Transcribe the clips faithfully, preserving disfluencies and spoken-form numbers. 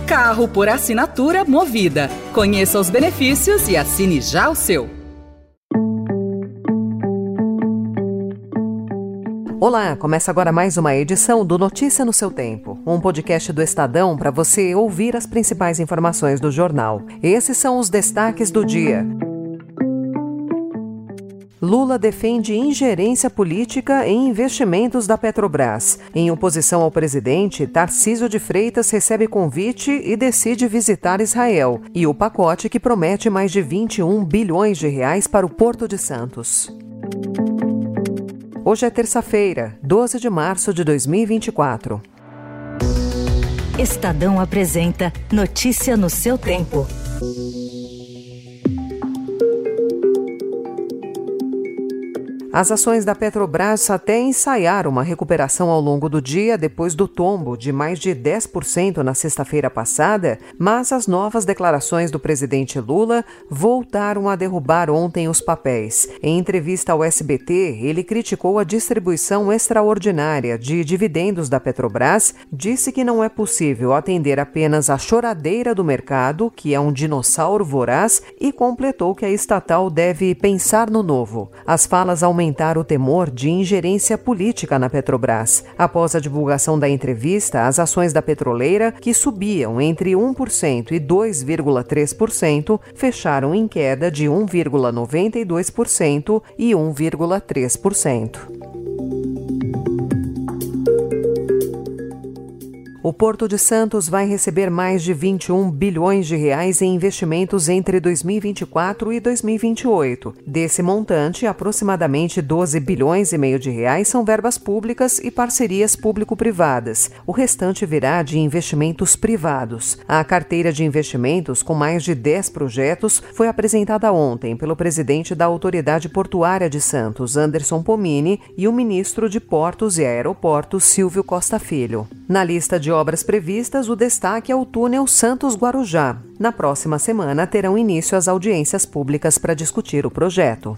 Carro por assinatura Movida. Conheça os benefícios e assine já o seu. Olá, começa agora mais uma edição do Notícia no seu Tempo, um podcast do Estadão para você ouvir as principais informações do jornal. Esses são os destaques do dia. Lula defende ingerência política em investimentos da Petrobras. Em oposição ao presidente, Tarcísio de Freitas recebe convite e decide visitar Israel. E o pacote que promete mais de vinte e um bilhões de reais para o Porto de Santos. Hoje é terça-feira, doze de março de dois mil e vinte e quatro. Estadão apresenta Notícia no seu tempo. As ações da Petrobras até ensaiaram uma recuperação ao longo do dia depois do tombo de mais de dez por cento na sexta-feira passada, mas as novas declarações do presidente Lula voltaram a derrubar ontem os papéis. Em entrevista ao S B T, ele criticou a distribuição extraordinária de dividendos da Petrobras, disse que não é possível atender apenas a choradeira do mercado, que é um dinossauro voraz, e completou que a estatal deve pensar no novo. As falas aumentaram aumentar o temor de ingerência política na Petrobras. Após a divulgação da entrevista, as ações da petroleira, que subiam entre um por cento e dois vírgula três por cento, fecharam em queda de um vírgula noventa e dois por cento e um vírgula três por cento. O Porto de Santos vai receber mais de vinte e um bilhões de reais em investimentos entre dois mil e vinte e quatro e dois mil e vinte e oito. Desse montante, aproximadamente doze bilhões e meio de reais são verbas públicas e parcerias público-privadas. O restante virá de investimentos privados. A carteira de investimentos, com mais de dez projetos, foi apresentada ontem pelo presidente da Autoridade Portuária de Santos, Anderson Pomini, e o ministro de Portos e Aeroportos, Silvio Costa Filho. Na lista de obras previstas, o destaque é o túnel Santos-Guarujá. Na próxima semana terão início as audiências públicas para discutir o projeto.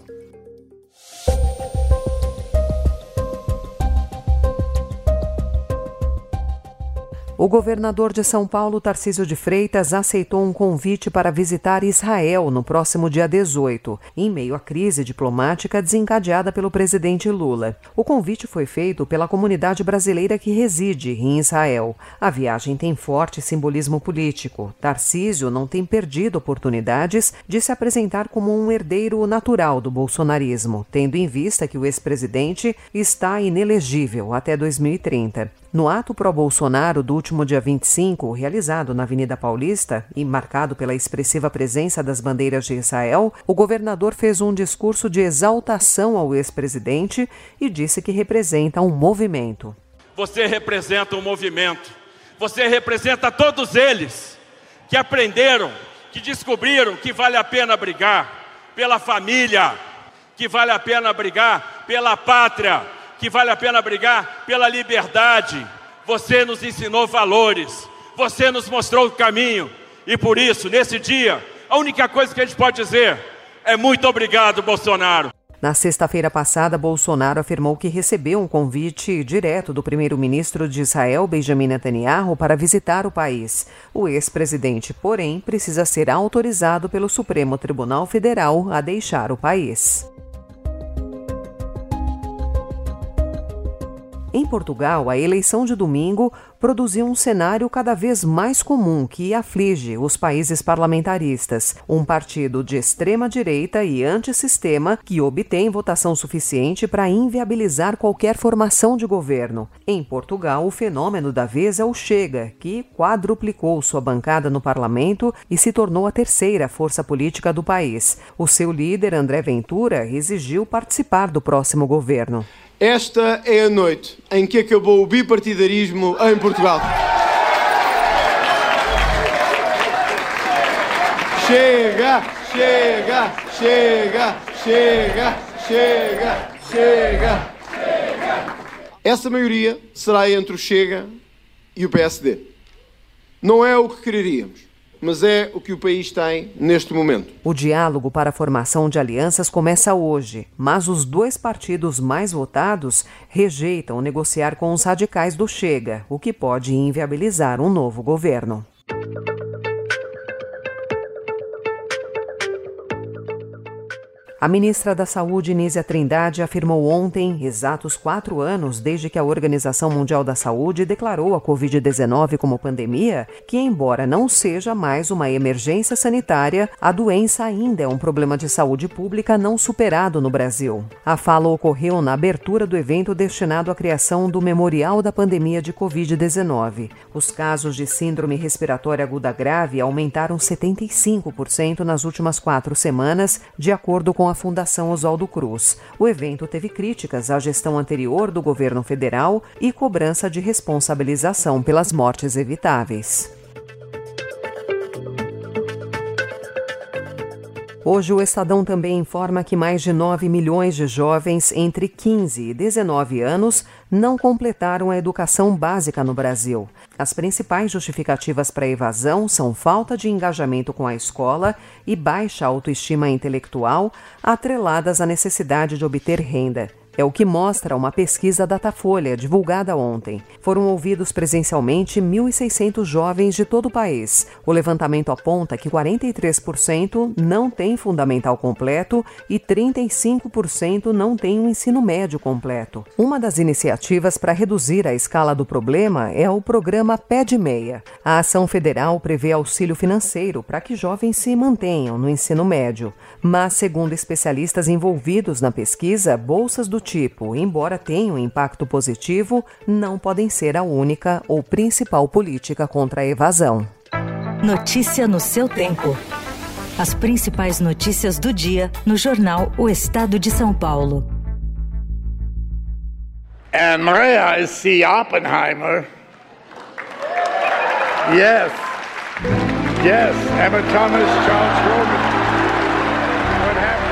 O governador de São Paulo, Tarcísio de Freitas, aceitou um convite para visitar Israel no próximo dia dezoito, em meio à crise diplomática desencadeada pelo presidente Lula. O convite foi feito pela comunidade brasileira que reside em Israel. A viagem tem forte simbolismo político. Tarcísio não tem perdido oportunidades de se apresentar como um herdeiro natural do bolsonarismo, tendo em vista que o ex-presidente está inelegível até dois mil e trinta. No ato pró-Bolsonaro do último dia vinte e cinco, realizado na Avenida Paulista e marcado pela expressiva presença das bandeiras de Israel, o governador fez um discurso de exaltação ao ex-presidente e disse que representa um movimento. Você representa um movimento. Você representa todos eles que aprenderam, que descobriram que vale a pena brigar pela família, que vale a pena brigar pela pátria, que vale a pena brigar pela liberdade. Você nos ensinou valores, você nos mostrou o caminho, e por isso, nesse dia, a única coisa que a gente pode dizer é muito obrigado, Bolsonaro. Na sexta-feira passada, Bolsonaro afirmou que recebeu um convite direto do primeiro-ministro de Israel, Benjamin Netanyahu, para visitar o país. O ex-presidente, porém, precisa ser autorizado pelo Supremo Tribunal Federal a deixar o país. Em Portugal, a eleição de domingo produziu um cenário cada vez mais comum que aflige os países parlamentaristas. Um partido de extrema-direita e antissistema que obtém votação suficiente para inviabilizar qualquer formação de governo. Em Portugal, o fenômeno da vez é o Chega, que quadruplicou sua bancada no parlamento e se tornou a terceira força política do país. O seu líder, André Ventura, exigiu participar do próximo governo. Esta é a noite em que acabou o bipartidarismo em Portugal. Chega, chega, chega, chega, chega, chega. Essa maioria será entre o Chega e o P S D. Não é o que quereríamos, mas é o que o país tem neste momento. O diálogo para a formação de alianças começa hoje, mas os dois partidos mais votados rejeitam negociar com os radicais do Chega, o que pode inviabilizar um novo governo. A ministra da Saúde, Nízia Trindade, afirmou ontem, exatos quatro anos desde que a Organização Mundial da Saúde declarou a covid dezenove como pandemia, que, embora não seja mais uma emergência sanitária, a doença ainda é um problema de saúde pública não superado no Brasil. A fala ocorreu na abertura do evento destinado à criação do Memorial da Pandemia de covid dezenove. Os casos de síndrome respiratória aguda grave aumentaram setenta e cinco por cento nas últimas quatro semanas, de acordo com a Fundação Oswaldo Cruz. O evento teve críticas à gestão anterior do governo federal e cobrança de responsabilização pelas mortes evitáveis. Hoje, o Estadão também informa que mais de nove milhões de jovens entre quinze e dezenove anos não completaram a educação básica no Brasil. As principais justificativas para a evasão são falta de engajamento com a escola e baixa autoestima intelectual, atreladas à necessidade de obter renda. É o que mostra uma pesquisa Datafolha, divulgada ontem. Foram ouvidos presencialmente mil e seiscentos jovens de todo o país. O levantamento aponta que quarenta e três por cento não tem fundamental completo e trinta e cinco por cento não tem um ensino médio completo. Uma das iniciativas para reduzir a escala do problema é o programa Pé de Meia. A ação federal prevê auxílio financeiro para que jovens se mantenham no ensino médio. Mas, segundo especialistas envolvidos na pesquisa, bolsas do tipo, embora tenham impacto positivo, não podem ser a única ou principal política contra a evasão. Notícia no seu tempo. As principais notícias do dia no jornal O Estado de São Paulo. And may I see Oppenheimer? Yes. Yes, Emma Thomas, Charles Roman. What happened?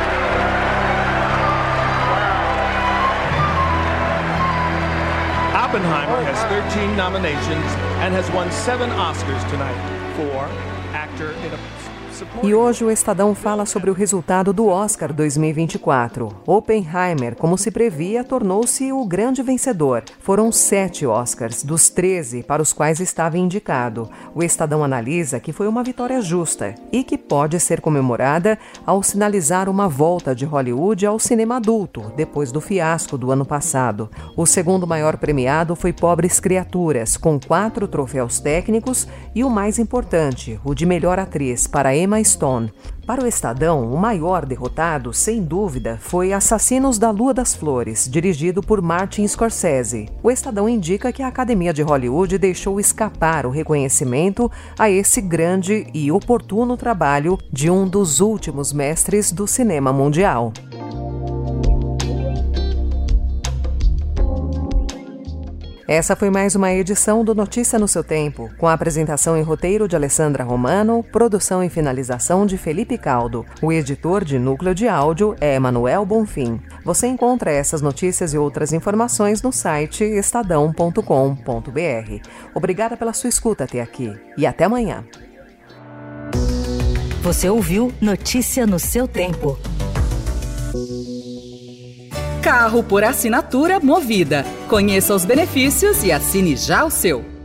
Oppenheimer has thirteen nominations and has won seven Oscars tonight for actor in a E hoje o Estadão fala sobre o resultado do Oscar dois mil e vinte e quatro. Oppenheimer, como se previa, tornou-se o grande vencedor. Foram sete Oscars, dos treze para os quais estava indicado. O Estadão analisa que foi uma vitória justa e que pode ser comemorada ao sinalizar uma volta de Hollywood ao cinema adulto, depois do fiasco do ano passado. O segundo maior premiado foi Pobres Criaturas, com quatro troféus técnicos e o mais importante, o de melhor atriz, para Emma Stone. Para o Estadão, o maior derrotado, sem dúvida, foi Assassinos da Lua das Flores, dirigido por Martin Scorsese. O Estadão indica que a Academia de Hollywood deixou escapar o reconhecimento a esse grande e oportuno trabalho de um dos últimos mestres do cinema mundial. Essa foi mais uma edição do Notícia no seu Tempo, com a apresentação e roteiro de Alessandra Romano, produção e finalização de Felipe Caldo. O editor de núcleo de áudio é Emanuel Bonfim. Você encontra essas notícias e outras informações no site estadão ponto com ponto br. Obrigada pela sua escuta até aqui e até amanhã. Você ouviu Notícia no seu Tempo. Carro por assinatura Movida. Conheça os benefícios e assine já o seu.